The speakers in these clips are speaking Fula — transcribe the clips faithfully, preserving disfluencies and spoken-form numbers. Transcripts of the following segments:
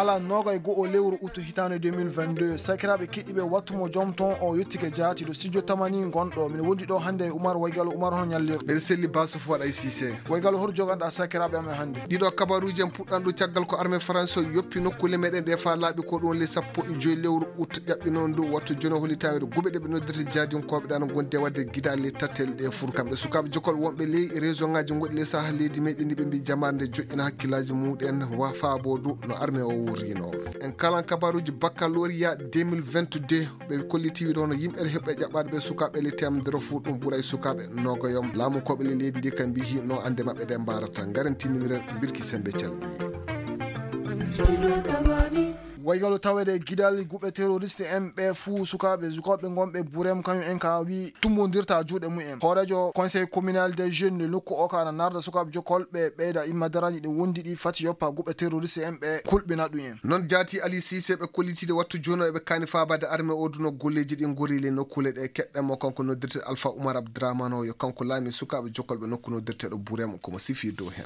ala noga e go o lewru utu hitande deux mille vingt-deux sakiraɓe kiɗɗiɓe wattumo joom ton o yettike jaati do studio tamani gonɗo min wondi ɗo hande Oumar Waygalo. Oumar hono ñallirɗe mbeɗa selli baso fo waɗa Cissé Waygalo hoto joganɗa sakiraɓe amen hande ɗiɗo kabaruji en puɗɗan ɗo caggal ko armée France o yoppi nokkule meɗen ɗe fa laaɓi ko ɗon le sappo e joyi lewru août ƴaɓɓino ndu wattu joni holi tawede guɓe ɗe ɓe noddata jadinkoɓe ɗano gonde wadde guidale tattel ɗe fur kamɓe sukaɓe jokol wonɓe ley région ngaji goɗɗi le saaha leydi meɗen ɗi ɓe mbi jamande joƴƴina hakkillaji muɗen wa faabodu no armée o wurino en kalan kabaruji baccalauréat deux mille vingt-deux ɓe kollitiwi ɗon yimɓe heɓɓe ƴaɓɓade ɓe sukaɓe le temdere fu ɗum ɓuuray sukaɓe nogoyom laamu koɓe le leydi ndi kam mbi no ande mabɓe ɗe mbarata garen timminiren birki sembe calɗi Waygalo tawede gidal guɓe terroriste en ɓe fuu sukaɓe sukaɓe gonɓe Burem kañum en ka wi tummodirta juuɗe mumen horejo conseil communal des jeunes nokku o kana narda sukaɓe jokolɓe ɓeyda immadaraji ɗe wondi ɗi fati yoppa guɓe terroriste en ɓe kulɓina ɗum en non jaati Ali Cissé ɓe kollitide wattu jono eɓe kani fabade armée o duno golleji ɗi gorili nokkule ɗe keɗɗenmo kanko noddirte Alpha Oumar Abdourahmane o yo kanko laami sukaɓe jokolɓe nokku noddirteɗo Burem komo sifi dow hen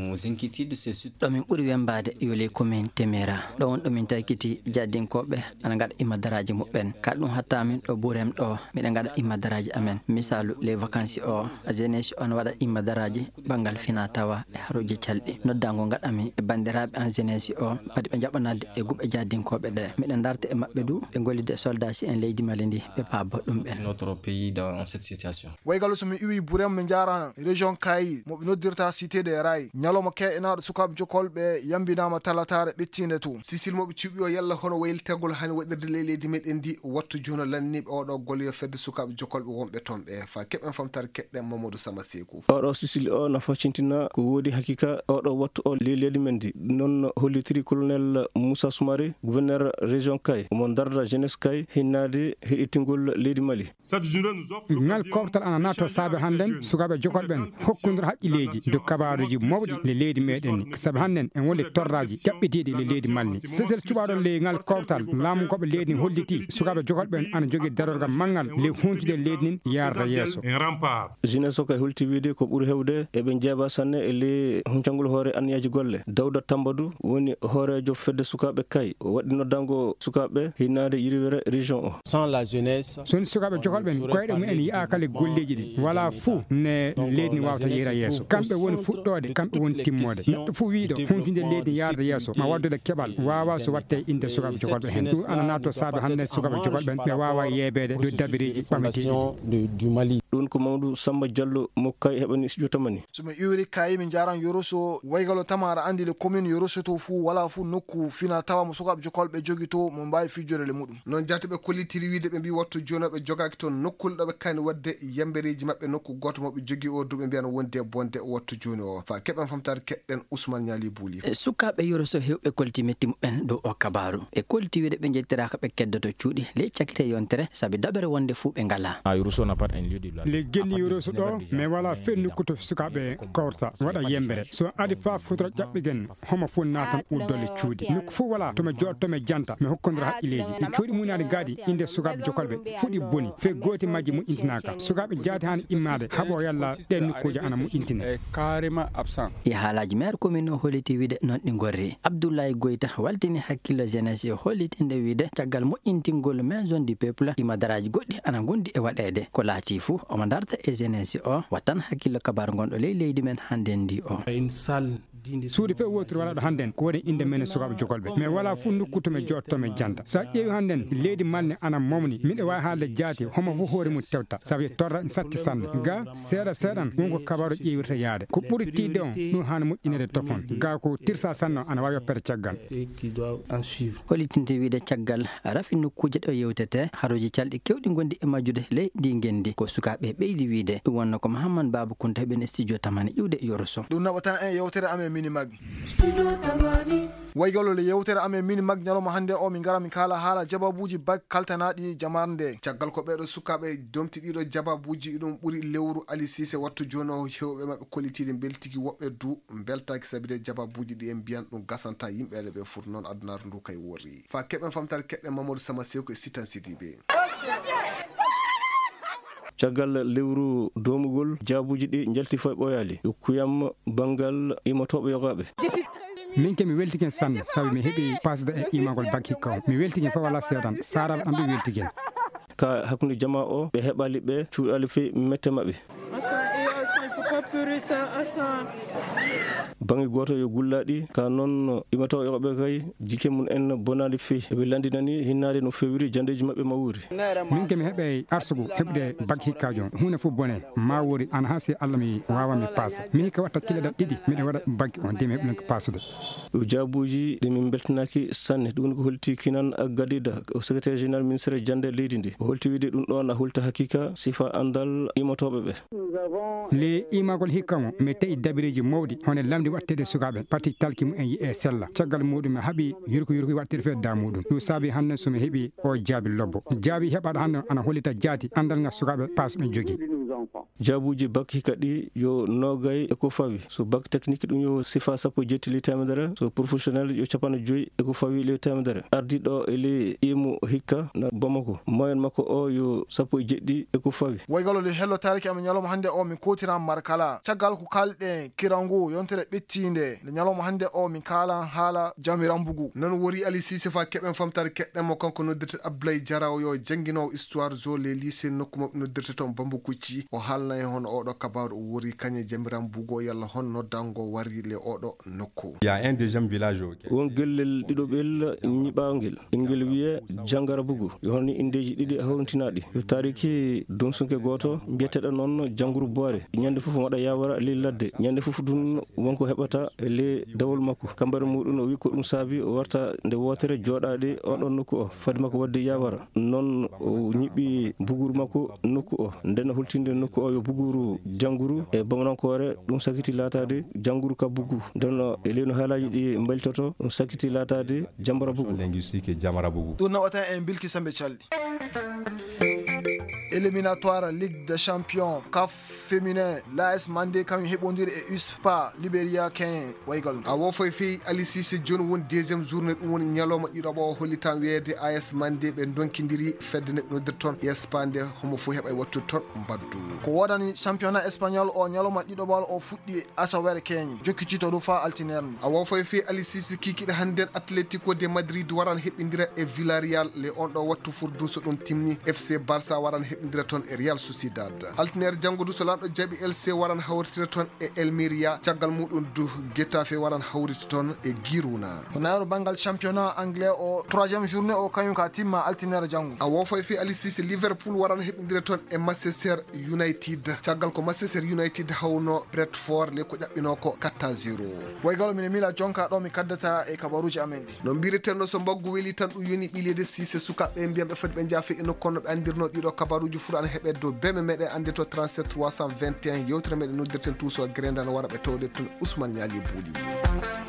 ɗomin ɓuuri wembade yo ley commune Temera ɗo won ɗomin kiti jaddinkoɓe ana gaɗa immadaraji muɓɓen ka ɗum hatta min ɗo Burem ɗo miɗen gaɗa immadaraji amen misalu les vacances o jeunesse on waɗa immadaraji banggal fina tawa e haruji calɗi noddago gaɗami e bandiraɓe en jeunesse o wadde ɓe jaɓanade e guɓe jaddinkoɓe ɗe miɗen darta e mabɓe du ɓe gollide soldat si en leydi Mali ndi ɓe paabo ɗum ɓen notre pays dans cette situation Waygalo somi iwi Burem ɓe jarana région Kayi moɓe noddirta cité des rails ñalawma keɗenaɗo sukaɓe jokolɓe yambinama talatare ɓettinde to sisil moɓe cuɓi o yalla hono waylitagol hani waɗirde ley leydi meɗen ndi wattu jono lanniɓe oɗo gol yo fedde sukaɓe jokolɓe wonɓe toon ɓe fa keɓen famtare keɗɗen Mamadou Sama Sekou oɗo sisili o no facintina ko woodi hakika oɗo wattu o ley leydi men ndi noon hollitiri colonel Moussa Soumaré gouverneur région Kayi omo darda jeunesse Kayi hinnade heɗitingol leydi Mali ngal koftal ana nato saabe hannden sukaɓe jokolɓen hokkodira haqqilleji do kabaruji mawɗi le leydi meɗen ni saabu hannden en woni torraji ƴaɓɓitiɗi le leydi Mali sesel cuɓaɗo le ngal koftal laamu koɓe leydi ni holliti sukaɓe jokolɓen ana jogui darorgal manggal le huntude leydi nin yarda yesso jeunesse o kay holti wiide ko ɓuuri hewde eɓe jeeba sanne e le huncangol hoore anniyaji golle Dawda Tambadou woni hoorejo fedde sukaɓe Kayi o waɗi noddango sukaɓe hinnade yiriwere région o sans la jeunesse soni sukaɓe jokolɓen koyɗe mumen yiya kala golleji ɗi wala fuu ne leydi ni wawata yeera yesso kamɓe woni fuɗɗode kamɓe woni timmode neɗɗo fuu wiiɗo huntude leydi yarda yesso ma waddude keɓal wawa so watte inde sukaɓe jokolɓe hen ɗum ana nato saabe hande sukaɓe jokolɓen ɓe wawa yeebede do dabiriji ɓameteɗi du Mali ɗum ko Mamadou Samba Diallo mo Kayi heɓani studio tamani somi iwri Kayi min jaran Yoroso Waygalo tamara andi le commune Yoroso to fuu wala fuu nokku fina tawa mo sukaɓe jokolɓe jogi to mo mbawi fijjore le muɗum non jaati ɓe kollitiri wiide ɓe mbi wattu joni ɓe jogaki toon nokkul ɗoɓe kani wadde yambereji mabɓe nokku goto moɓe jogi o duɓe mbiyan wonde bonde wattu joni o fa keɓen famtare keɗɗen Ousmane Niali Bouli sukaɓe Yoroso hewɓe kolti metti muɓɓen dow o kabaru e kolti wiide ɓe jettiraka ɓe keddoto cuuɗi ley cakkite yontere saabi daɓere wonde fuu ɓe ngala le genni Yoroso ɗo mais wala fennu koto sukaɓe kawrta waɗa yembere so adi fa futoro ƴaɓɓigen homo fuu natan uddole cuuɗi nokku fuu wala tome jotto me janta mi hokkodira haqqileji ɗi cuuɗi munade gaadi inde sukaɓe jokolɓe fuɗi boni fe gooti majji moƴƴintinaka sukaɓe jaati han immade haaɓo yalla ɗen nokkuji ana moƴƴintine carrément absent e haalaji maire commune o holliti wiide noon ɗi gorri Abdoulaye Goyta waltini hakkille jeunesse o hollitinde wiide caggal moƴƴintingol maison du peuple imadaraji goɗɗi ana gondi e waɗede ko laati fuu omo darta e jeunesse o wattan hakkille kabaru gonɗo ley leydi men hande ndi o suuɗi fe wotiri waɗaɗo hannden ko woni inde men sukaɓe jokolɓe mais wala fuu nokku tome jottome janta sa ƴeewi hannden leydi malne ana momni miɗe wawi haalde jaati homo fof hoore mum tewta saabi torra satti sande ga seeɗa seeɗan wonko kabaru ƴeewirta yaade ko ɓuri tidde on ɗum hana moƴƴinede tofon ga ko tirsa sanno ana wawi yoppere caggal hollitinte wiide caggal rafi nokkuje ɗo yewtete haruji calɗi kewɗi gondi e majjude ley ndi gendi ko sukaɓe ɓeydi wiide ɗum wonno ko Mahamane Babou Kounta heɓen studio tamane iwde Yoroso ɗum naɓatan en yewtere amen mini mag Waygalo le yewtere amen mini mag ñalawma hande o min gara min kala haala jababuji bag kaltanaɗi jamarde caggal ko ɓeɗo sukaɓe domti ɗiɗo jababuji ɗum ɓuuri lewru Ali Cissé wattu joni o hewɓe mabɓe kollitiɗe beltiki woɓɓe du beltaki sabide jababuji ɗi en mbiyan ɗum gasanta yimɓele ɓe fur noon addunaru ndu kay worri fa keɓen famtare keɗɗen Mamadou Sama Sekou e Sitan Sidiɓe caggal lewru domugol jaabuji ɗi jalti foy ɓoyali kuyam bangal imotoɓe yogaɓe min ke mi weltiken sanne sabi mi heɓi pasde e imagol bak hikka o mi weltiken fa wala seedan saral andu weltiken ka hakkunde jama o ɓe heɓali ɓe cuuɗali fe mette maɓɓe bangi goto yo gullaɗi ka noon imataw yoɓe kay jike mun en bonadi feyi eɓe landinani hinnade no fewiri jandeji mabɓe ma wuuri min kemi heeɓe arsugu heɓde bak hikkajo hunde fof bone ma wori an ha si allah mi wawami paasa mi hikka watta kileɗal ɗiɗi miɗa waɗa bakki on ndemi heɓɗen ko paasude jaabuji ɗe min beltanaki sanne ɗum ko holti kinan gadida o secrétaire général ministére jande leydi ndi o holti wiide ɗum ɗon a hulta hakika sifa andal imatoɓe ɓe le imagol hikkamo mi tawi dabiriji mawɗi hono lamdi wattede sukaɓe parti talki mu en yi e sella caggal muɗum mi haaɓi yurko yurko wattede fe da muɗum ɗum saabi hande somi heeɓi o jaabi lobbo jaabi heɓaɗo hande ana hollita jaati andal ngal sukaɓe pasɗo jogui jaabuji bak hikka ɗi yo nogay eko fawi so bak technique ɗum yo sifa sappo jetti le temedere so professionnel yo capanɗe joyyi eko fawi le temedere ardiɗo ele imu hikka na bamako moyen makko o yo sappo e jeɗɗi eko fawi waygalole hello tariki amin ñalawma hande o min kotiran markala caggal ko kalɗe kirangu yontere ɓettinde nde ñalawma hande o min kala haala jamiran bugu non wori Ali Cissé fa keɓen famtare keɗɗenmo kanko noddirte Abdoulaye Diaraw yo janguinowo histoire zo les lycée nokku mabɓe noddirte toon Bamba Kucci o haalna e hono oɗo kabaru o wori kañe jamiran bugo yalla hon noddango wari le oɗo nokku il y a un deuxième village won gellel ɗiɗo ɓel ñiɓawgel ingel wiye jangara bugu yo honni indeji ɗiɗi hawrintinaɗi yo tariki donsunke goto mbiyeteɗo noon janguru boore ñande fof waɗa yawara le ladde ñande fof ɗum wonko heɓata le dawol makko kambere muɗum o wi ko ɗum saabi o warta nde wotere joɗade oɗon nokku o fadi makko wadde yawara noon o ñiɓɓi buguru makko nokku o nden hultinde nokku o yo buguru janguru e bamanankore ɗum sakiti latade janguru ka bugu nden e leyno haalaji ɗi mbaltoto ɗum sakiti latade jambara bugu linguistique jamara bugu ɗum nawata en bilki sambe calɗi éliminatoire Ligue des Champions C A F féminin l'A S Mandé kam heɓodiri e U S P A Libéria quinze waygal a wofoy feyi Ali Cissé joni woni deuxiéme journée ɗum woni ñalawma ɗiɗoɓa o hollitan wiyede A S Mandé ɓe donkidiri fedde neɓe noddir toon U S P A nde homo fo heɓa wattude toon mbaddu ko wodani championnat espagnol o ñalawma ɗiɗoɓal o fuɗɗi asawere keñi jokkitito ɗo fa altinaire ni a wofoy feyi Ali Cissé kikiɗe handen Atlético de Madrid waran heɓidira e Villarreal le on ɗo wattu furdu so ɗum timni F C Barça waran heɓidira toon e Real Sociedad altinaire janggodu so lanɗo jaaɓi L C waran hawritira toon e Elmiria caggal muɗum du Getafe waran hawrita toon e Girona ko nayru banggal championnat anglais o troisiéme journée o kañum ka timma altinaire janggo a wofoy feyi Ali Cissé Liverpool waran heɓidira toon e Manchester United caggal ko Manchester United hawno Brentford le ko ƴaɓɓino ko quatre à zéro waygalo mine mila jonka ɗo mi kaddata e kabaruji amen ɗi no mbireten so mbaggu weeli tan ɗum yoni ɓilede Cissé sukaɓe mbiyam ɓe foti ɓe jaafe ino konno ɓe andirno ɗiɗo kabaruji furo ana heɓe dow beme meɗen ande to trente-sept trois cent vingt et un yewtere meɗen noddirten tuuso grenda no wara ɓe tawde toon Ousmane Niali Bouli.